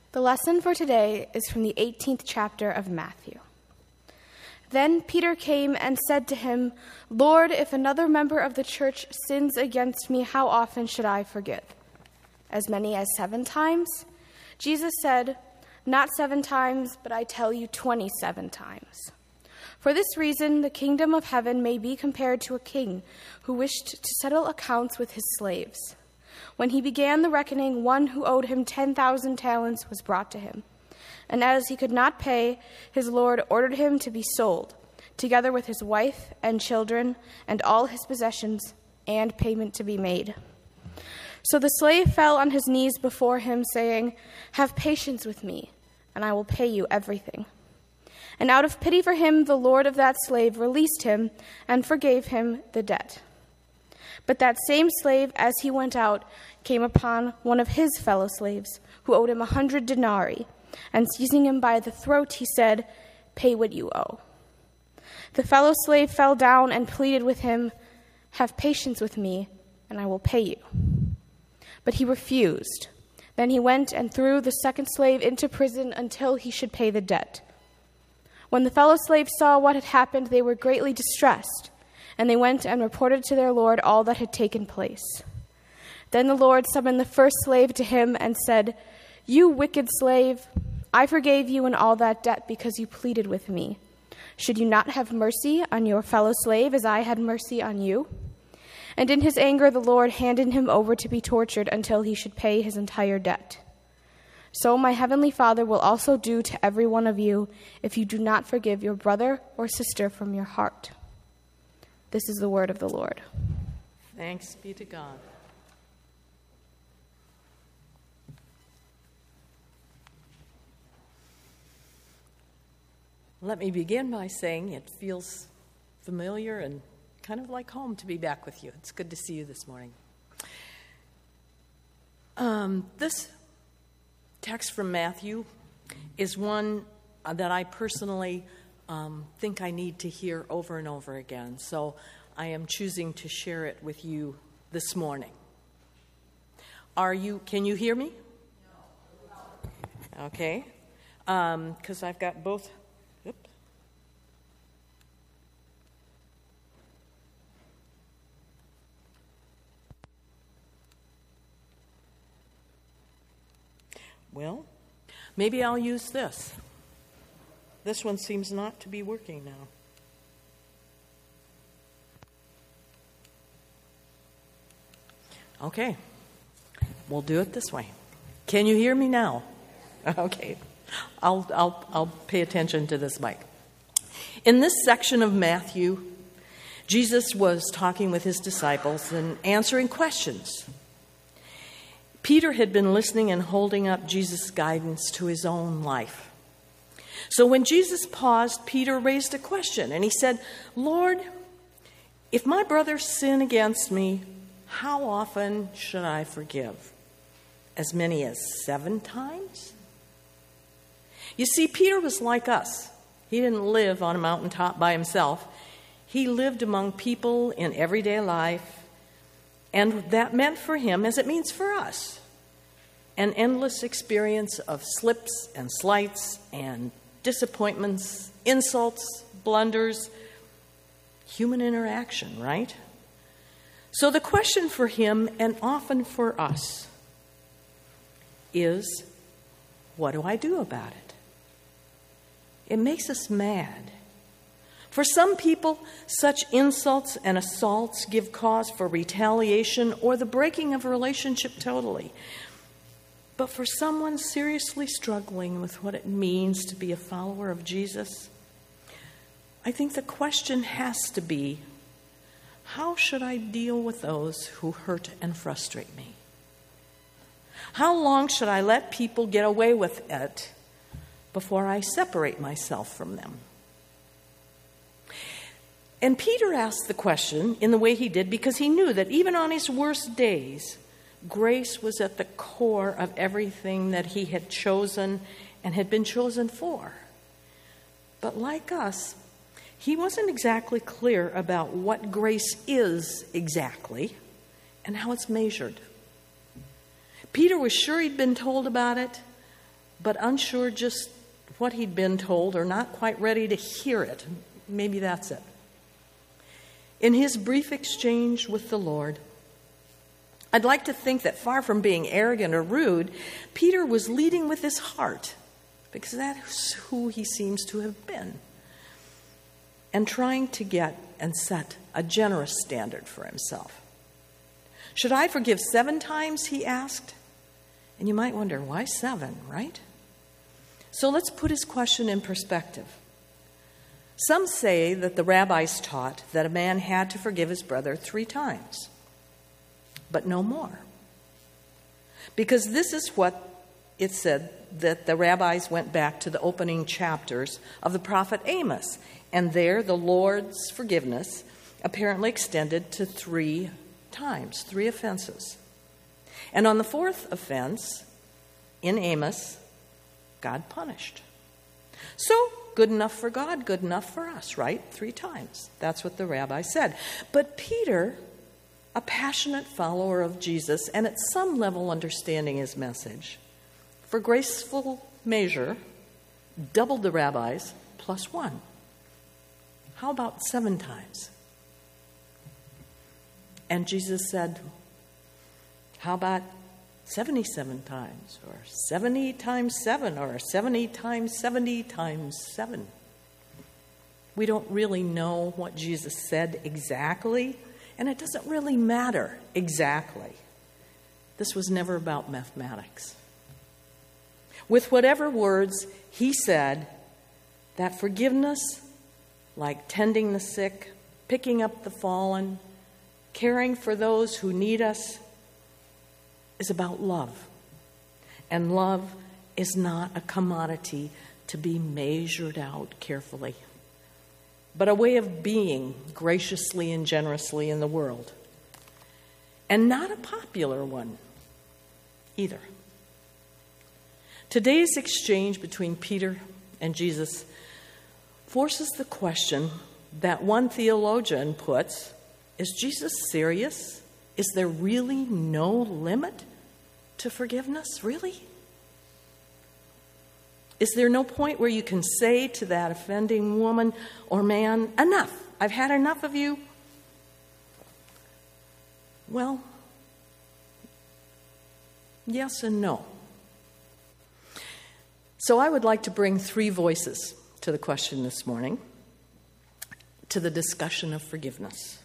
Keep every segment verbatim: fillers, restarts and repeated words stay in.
The lesson for today is from the eighteenth chapter of Matthew. Then Peter came and said to him, "Lord, if another member of the church sins against me, how often should I forgive? As many as seven times?" Jesus said, "Not seven times, but I tell you twenty-seven times." For this reason, the kingdom of heaven may be compared to a king who wished to settle accounts with his slaves. When he began the reckoning, one who owed him ten thousand talents was brought to him. And as he could not pay, his lord ordered him to be sold, together with his wife and children and all his possessions, and payment to be made. So the slave fell on his knees before him, saying, "Have patience with me, and I will pay you everything." And out of pity for him, the lord of that slave released him and forgave him the debt. But that same slave, as he went out, came upon one of his fellow slaves, who owed him a hundred denarii, and seizing him by the throat, he said, "Pay what you owe." The fellow slave fell down and pleaded with him, "Have patience with me, and I will pay you." But he refused. Then he went and threw the second slave into prison until he should pay the debt. When the fellow slaves saw what had happened, they were greatly distressed, and they went and reported to their lord all that had taken place. Then the lord summoned the first slave to him and said, "You wicked slave, I forgave you and all that debt because you pleaded with me. Should you not have mercy on your fellow slave as I had mercy on you?" And in his anger the Lord handed him over to be tortured until he should pay his entire debt. So my heavenly Father will also do to every one of you if you do not forgive your brother or sister from your heart. This is the word of the Lord. Thanks be to God. Let me begin by saying it feels familiar and kind of like home to be back with you. It's good to see you this morning. Um, this text from Matthew is one that I personally um, think I need to hear over and over again. So I am choosing to share it with you this morning. Are you, can you hear me? Okay. Um, 'cause I've got both. Oops. Well, maybe I'll use this. This one seems not to be working now. Okay, we'll do it this way. Can you hear me now? Okay, I'll I'll I'll pay attention to this mic. In this section of Matthew, Jesus was talking with his disciples and answering questions. Peter had been listening and holding up Jesus' guidance to his own life. So when Jesus paused, Peter raised a question, and he said, "Lord, if my brothers sin against me, how often should I forgive? As many as seven times?" You see, Peter was like us. He didn't live on a mountaintop by himself. He lived among people in everyday life, and that meant for him, as it means for us, an endless experience of slips and slights and disappointments, insults, blunders, human interaction, right? So the question for him, and often for us, is, what do I do about it? It makes us mad. For some people, such insults and assaults give cause for retaliation or the breaking of a relationship totally. But for someone seriously struggling with what it means to be a follower of Jesus, I think the question has to be, how should I deal with those who hurt and frustrate me? How long should I let people get away with it before I separate myself from them? And Peter asked the question in the way he did because he knew that even on his worst days, grace was at the core of everything that he had chosen and had been chosen for. But like us, he wasn't exactly clear about what grace is exactly and how it's measured. Peter was sure he'd been told about it, but unsure just what he'd been told or not quite ready to hear it. Maybe that's it. In his brief exchange with the Lord, I'd like to think that far from being arrogant or rude, Peter was leading with his heart, because that's who he seems to have been, and trying to get and set a generous standard for himself. Should I forgive seven times, he asked? And you might wonder, why seven, right? So let's put his question in perspective. Some say that the rabbis taught that a man had to forgive his brother three times, but no more. Because this is what it said, that the rabbis went back to the opening chapters of the prophet Amos, and there the Lord's forgiveness apparently extended to three times, three offenses. And on the fourth offense, in Amos, God punished. So, good enough for God, good enough for us, right? Three times. That's what the rabbi said. But Peter, a passionate follower of Jesus, and at some level understanding his message, for graceful measure, doubled the rabbis plus one. How about seven times? And Jesus said, how about seventy-seven times, or seventy times seven, or seventy times seventy times seven? We don't really know what Jesus said exactly, and it doesn't really matter exactly. This was never about mathematics. With whatever words he said, that forgiveness, like tending the sick, picking up the fallen, caring for those who need us, is about love. And love is not a commodity to be measured out carefully, but a way of being graciously and generously in the world. And not a popular one either. Today's exchange between Peter and Jesus forces the question that one theologian puts, is Jesus serious? Is there really no limit to forgiveness? Really? Is there no point where you can say to that offending woman or man, enough, I've had enough of you? Well, yes and no. So I would like to bring three voices to the question this morning, to the discussion of forgiveness.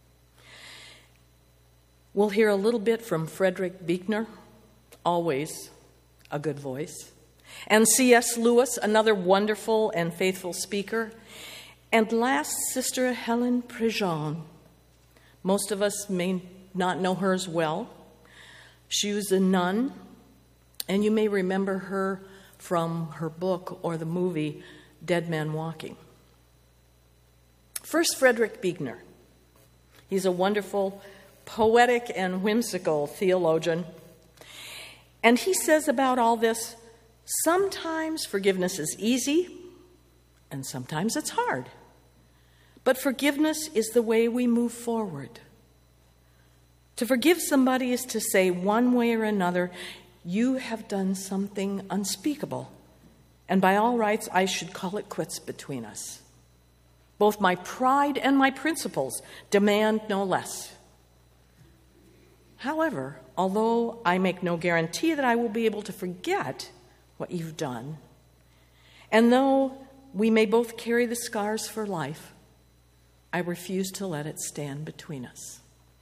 We'll hear a little bit from Frederick Buechner, always a good voice, and C S Lewis, another wonderful and faithful speaker, and last, Sister Helen Prejean. Most of us may not know her as well. She was a nun, and you may remember her from her book or the movie Dead Man Walking. First, Frederick Buechner. He's a wonderful, poetic and whimsical theologian. And he says about all this, sometimes forgiveness is easy and sometimes it's hard. But forgiveness is the way we move forward. To forgive somebody is to say one way or another, you have done something unspeakable, and by all rights, I should call it quits between us. Both my pride and my principles demand no less. However, although I make no guarantee that I will be able to forget what you've done, and though we may both carry the scars for life, I refuse to let it stand between us.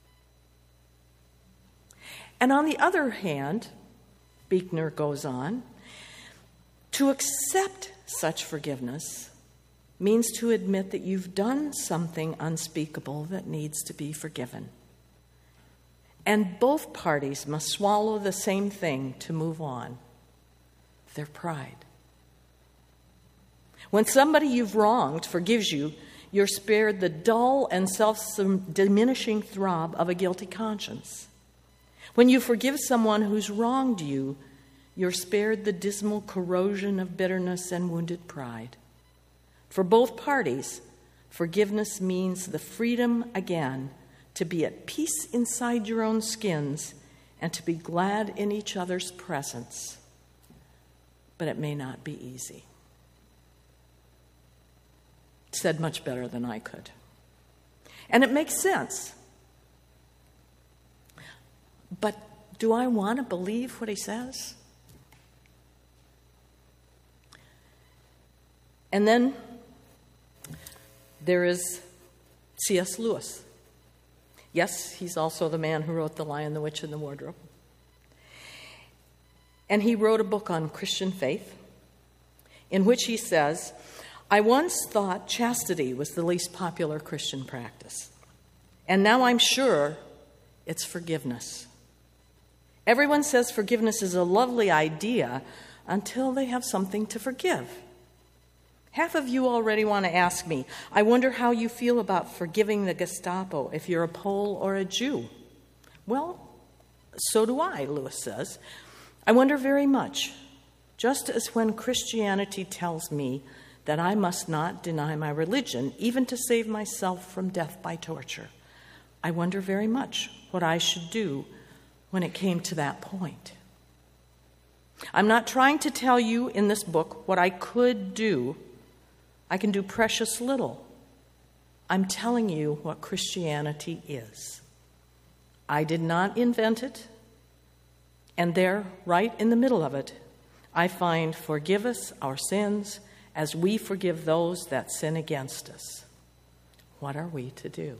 And on the other hand, Buechner goes on, to accept such forgiveness means to admit that you've done something unspeakable that needs to be forgiven. And both parties must swallow the same thing to move on, their pride. When somebody you've wronged forgives you, you're spared the dull and self-diminishing throb of a guilty conscience. When you forgive someone who's wronged you, you're spared the dismal corrosion of bitterness and wounded pride. For both parties, forgiveness means the freedom again to be at peace inside your own skins and to be glad in each other's presence. but it may not be easy. Said much better than I could. And it makes sense. But do I want to believe what he says? And then there is C S Lewis. Yes, he's also the man who wrote The Lion, the Witch, and the Wardrobe. And he wrote a book on Christian faith in which he says, I once thought chastity was the least popular Christian practice, and now I'm sure it's forgiveness. Everyone says forgiveness is a lovely idea until they have something to forgive. Half of you already want to ask me, I wonder how you feel about forgiving the Gestapo if you're a Pole or a Jew. Well, so do I, Lewis says. I wonder very much, just as when Christianity tells me that I must not deny my religion, even to save myself from death by torture. I wonder very much what I should do when it came to that point. I'm not trying to tell you in this book what I could do. I can do precious little. I'm telling you what Christianity is. I did not invent it, and there, right in the middle of it, I find forgive us our sins as we forgive those that sin against us. What are we to do?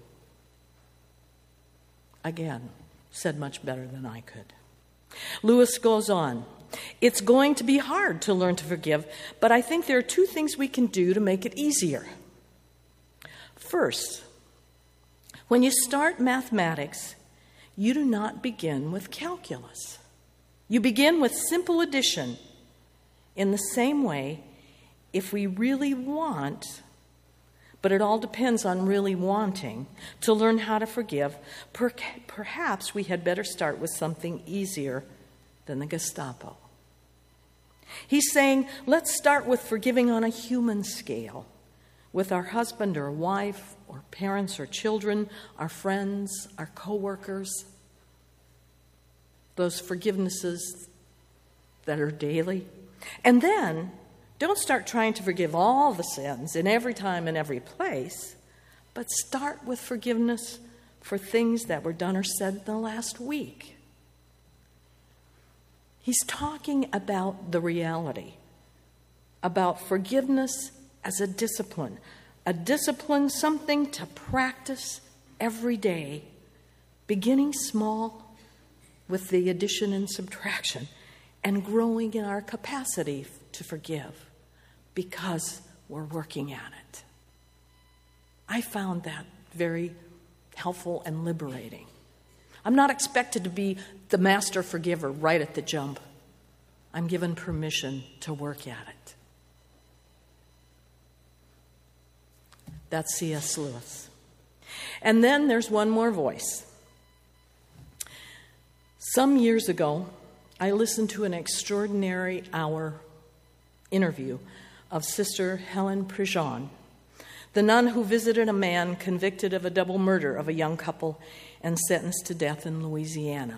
Again, said much better than I could. Lewis goes on. It's going to be hard to learn to forgive, but I think there are two things we can do to make it easier. First, when you start mathematics, you do not begin with calculus. You begin with simple addition. In the same way, if we really want, but it all depends on really wanting, to learn how to forgive, per- perhaps we had better start with something easier than the Gestapo. He's saying, let's start with forgiving on a human scale, with our husband or wife or parents or children, our friends, our co-workers, those forgivenesses that are daily. And then, don't start trying to forgive all the sins in every time and every place, but start with forgiveness for things that were done or said in the last week. He's talking about the reality, about forgiveness as a discipline, a discipline, something to practice every day, beginning small with the addition and subtraction, and growing in our capacity to forgive because we're working at it. I found that very helpful and liberating. I'm not expected to be the master forgiver right at the jump. I'm given permission to work at it. That's C S Lewis. And then there's one more voice. Some years ago, I listened to an extraordinary hour interview of Sister Helen Prejean, the nun who visited a man convicted of a double murder of a young couple and sentenced to death in Louisiana.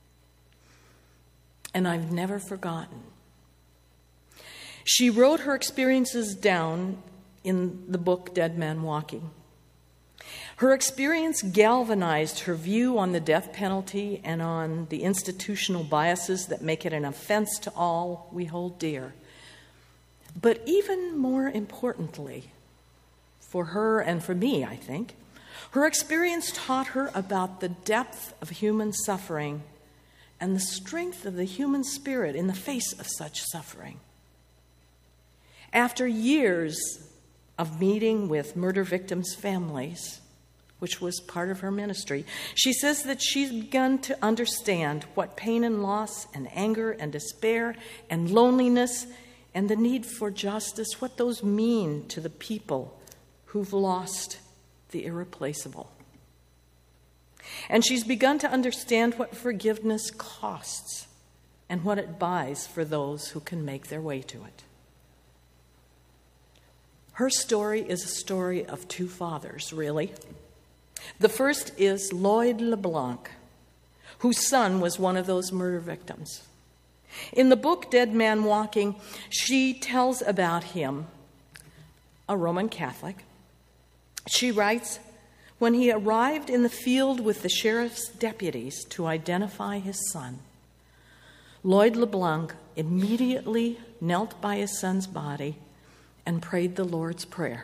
And I've never forgotten. She wrote her experiences down in the book Dead Man Walking. Her experience galvanized her view on the death penalty and on the institutional biases that make it an offense to all we hold dear. But even more importantly, for her and for me, I think, her experience taught her about the depth of human suffering and the strength of the human spirit in the face of such suffering. After years of meeting with murder victims' families, which was part of her ministry, she says that she's begun to understand what pain and loss and anger and despair and loneliness and the need for justice, what those mean to the people who've lost the irreplaceable. And she's begun to understand what forgiveness costs and what it buys for those who can make their way to it. Her story is a story of two fathers, really. The first is Lloyd LeBlanc, whose son was one of those murder victims. In the book Dead Man Walking, she tells about him, a Roman Catholic. She writes, when he arrived in the field with the sheriff's deputies to identify his son, Lloyd LeBlanc immediately knelt by his son's body and prayed the Lord's Prayer.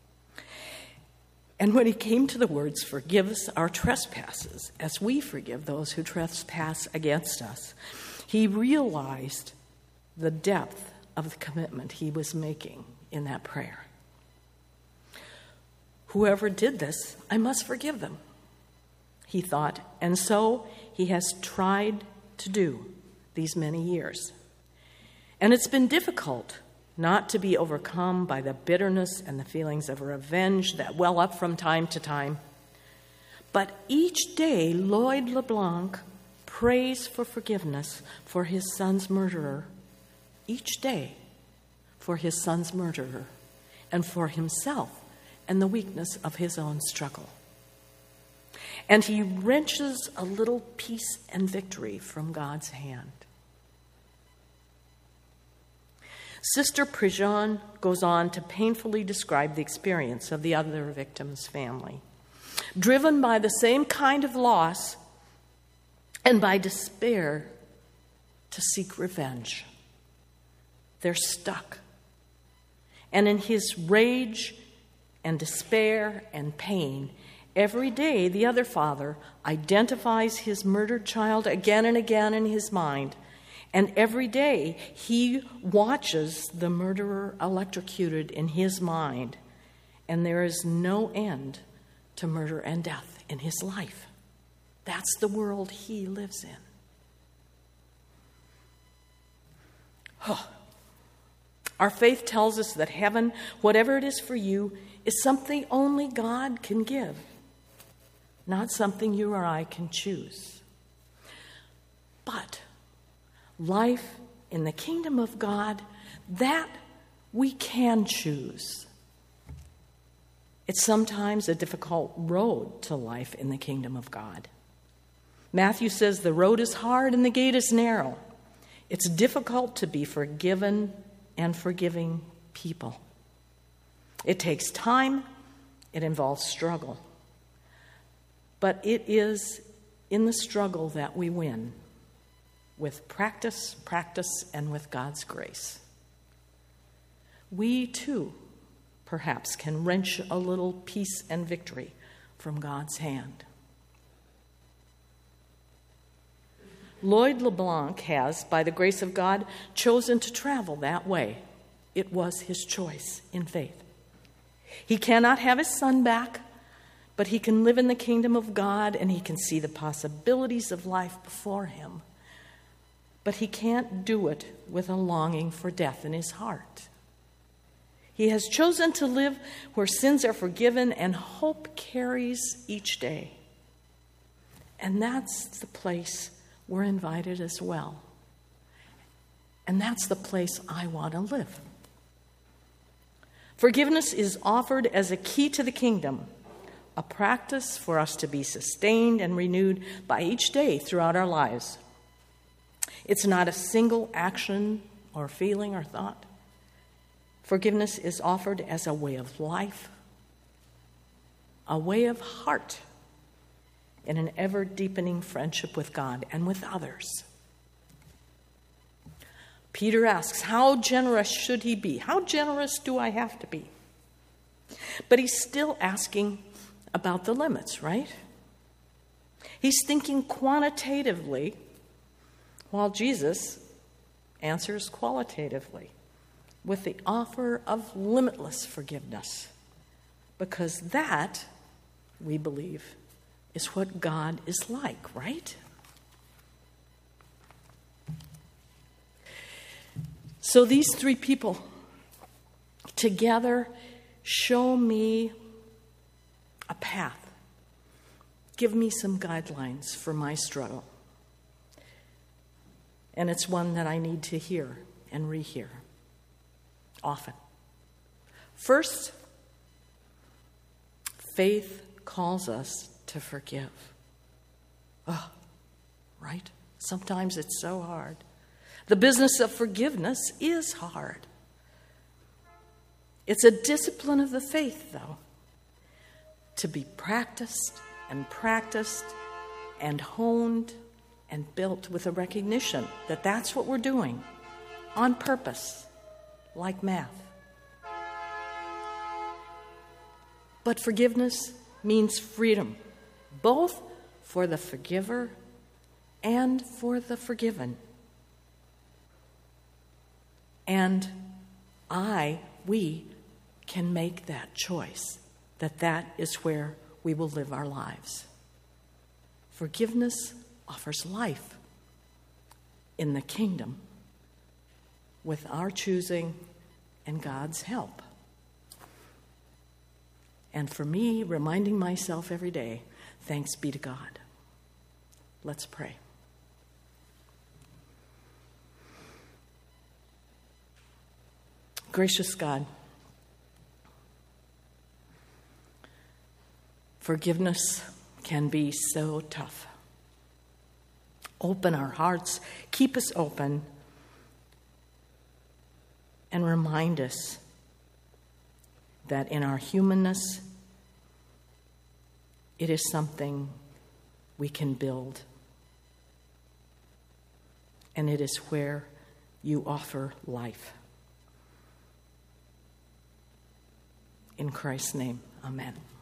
And when he came to the words, forgive us our trespasses, as we forgive those who trespass against us, he realized the depth of the commitment he was making in that prayer. Whoever did this, I must forgive them, he thought, and so he has tried to do these many years. And it's been difficult not to be overcome by the bitterness and the feelings of revenge that well up from time to time. But each day, Lloyd LeBlanc prays for forgiveness for his son's murderer. Each day for his son's murderer and for himself and the weakness of his own struggle. And he wrenches a little peace and victory from God's hand. Sister Prejean goes on to painfully describe the experience of the other victim's family. Driven by the same kind of loss and by despair to seek revenge, they're stuck. And in his rage and despair and pain, every day the other father identifies his murdered child again and again in his mind. And every day he watches the murderer electrocuted in his mind. And there is no end to murder and death in his life. That's the world he lives in. Oh. Our faith tells us that heaven, whatever it is for you, is something only God can give, not something you or I can choose. But life in the kingdom of God, that we can choose. It's sometimes a difficult road to life in the kingdom of God. Matthew says the road is hard and the gate is narrow. It's difficult to be forgiven and forgiving people. It takes time. It involves struggle. But it is in the struggle that we win, with practice, practice, and with God's grace. We, too, perhaps can wrench a little peace and victory from God's hand. Lloyd LeBlanc has, by the grace of God, chosen to travel that way. It was his choice in faith. He cannot have his son back, but he can live in the kingdom of God and he can see the possibilities of life before him. But he can't do it with a longing for death in his heart. He has chosen to live where sins are forgiven and hope carries each day. And that's the place we're invited as well. And that's the place I want to live. Forgiveness is offered as a key to the kingdom, a practice for us to be sustained and renewed by each day throughout our lives. It's not a single action or feeling or thought. Forgiveness is offered as a way of life, a way of heart, in an ever-deepening friendship with God and with others. Peter asks, how generous should he be? How generous do I have to be? But he's still asking about the limits, right? He's thinking quantitatively, while Jesus answers qualitatively with the offer of limitless forgiveness, because that, we believe, is what God is like, right? So these three people together show me a path, give me some guidelines for my struggle. And it's one that I need to hear and rehear often. First, faith calls us to forgive. Oh, right? Sometimes it's so hard. The business of forgiveness is hard. It's a discipline of the faith, though, to be practiced and practiced and honed and built with a recognition that that's what we're doing on purpose, like math. But forgiveness means freedom, both for the forgiver and for the forgiven. And I, we, can make that choice, that that is where we will live our lives. Forgiveness offers life in the kingdom with our choosing and God's help. And for me, reminding myself every day, thanks be to God. Let's pray. Gracious God, forgiveness can be so tough. Open our hearts, keep us open, and remind us that in our humanness, it is something we can build. And it is where you offer life. In Christ's name, amen.